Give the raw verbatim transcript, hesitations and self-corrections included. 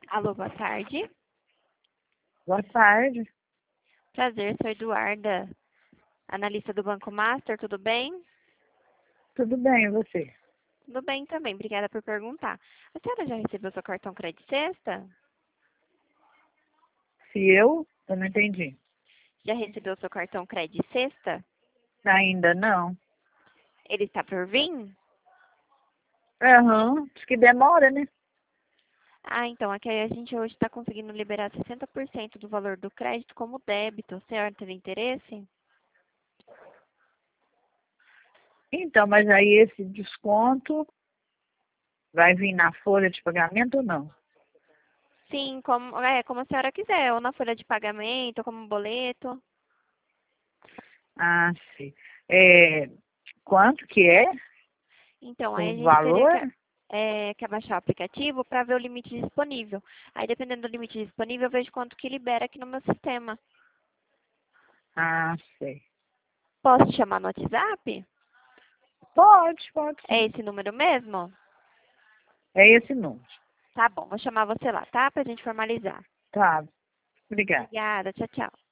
Alô, boa tarde. Boa tarde. Prazer, sou Eduarda, analista do Banco Master, tudo bem? Tudo bem, e você? Tudo bem também, obrigada por perguntar. A senhora já recebeu seu cartão Crédito Sexta? Se eu, eu não entendi. Já recebeu seu cartão Crédito Sexta? Ainda não. Ele está por vir? Aham, diz que demora, né? Ah, então, aqui a gente hoje está conseguindo liberar sessenta por cento do valor do crédito como débito. A senhora tem interesse? Então, mas aí esse desconto vai vir na folha de pagamento ou não? Sim, como, é, como a senhora quiser, ou na folha de pagamento, ou como boleto. Ah, sim. É, quanto que é Então, aí a o gente teria valor? que, é, que abaixar o aplicativo para ver o limite disponível. Aí, dependendo do limite disponível, eu vejo quanto que libera aqui no meu sistema. Ah, sei. Posso te chamar no WhatsApp? Pode, pode É sim. esse número mesmo? É esse número. Tá bom, vou chamar você lá, tá? Pra gente formalizar. Tá, obrigada. Obrigada, tchau, tchau.